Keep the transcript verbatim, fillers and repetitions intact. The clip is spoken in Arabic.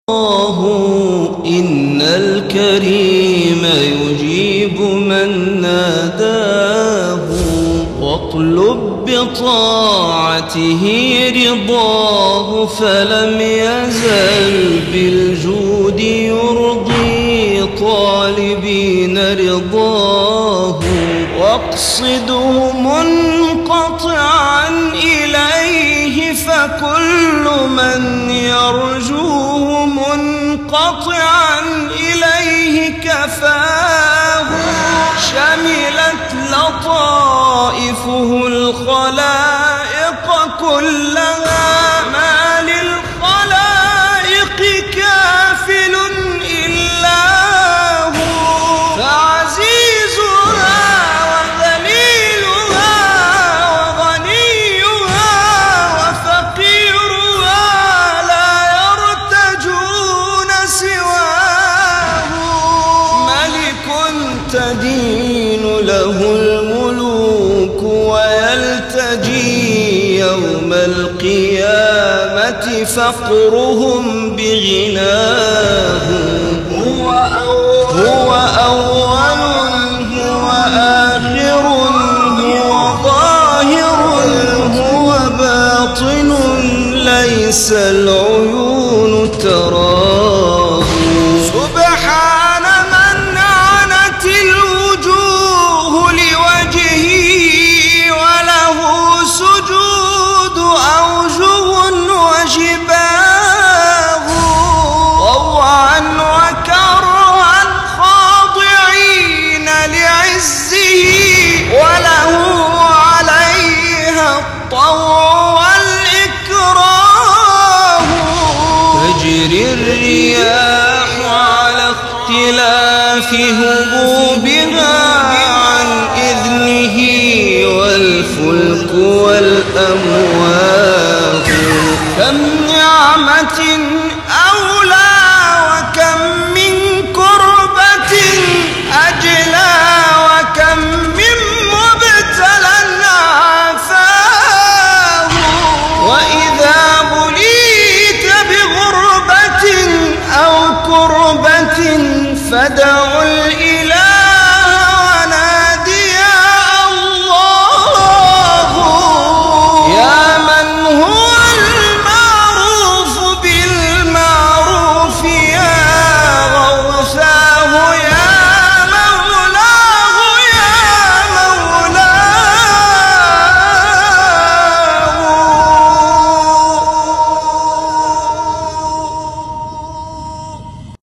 الله إن الكريم يجيب من ناداه، واطلب بطاعته رضاه، فلم يزل بالجود يرضي طالبين رضاه. واقصده منقطعا إليه، فكل من يرجوه منقطعا إليه كفاه. شملت لطائفه الخلائق كلها، ما للخلائق كافل إلا هو. فعزيزها وذليلها وغنيها وفقيرها لا يرتجون سواه. ملك تدين له الملوك، ويلتجي يوم القيامة فقرهم بغناه. هو أول هو أول هو آخر هو ظاهر هو باطن، ليس العيون تراه. سبحان من عنت الوجوه لوجهه، وله سجود أوجه وجباه. طوعا وكرها خاضعين لعزه، وله عليها الطوع والإكراه. تجري الرياح على اختلاف هبوبها عن إذنه، والفلك والأمواج. كم نعمة أولى، وكم من كربة أجلى، وكم من مبتلى عافاه. وإذا بليت بغربة أو كربة فدع